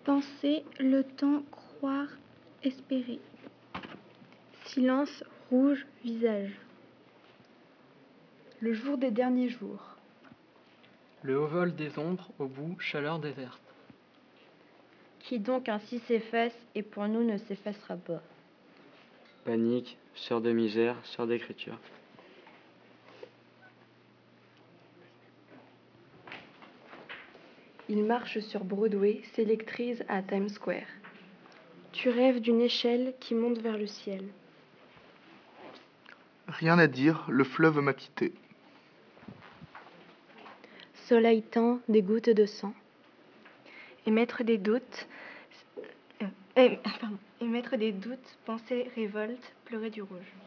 Penser, le temps, croire, espérer. Silence, rouge, visage. Le jour des derniers jours. Le haut vol des ombres, au bout, chaleur déserte. Qui donc ainsi s'efface et pour nous ne s'effacera pas. Panique, sœur de misère, sœur d'écriture. Il marche sur Broadway, s'électrise à Times Square. Tu rêves d'une échelle qui monte vers le ciel. Rien à dire, le fleuve m'a quitté. Soleil tend des gouttes de sang. Émettre des doutes, pensée révolte, pleurer du rouge.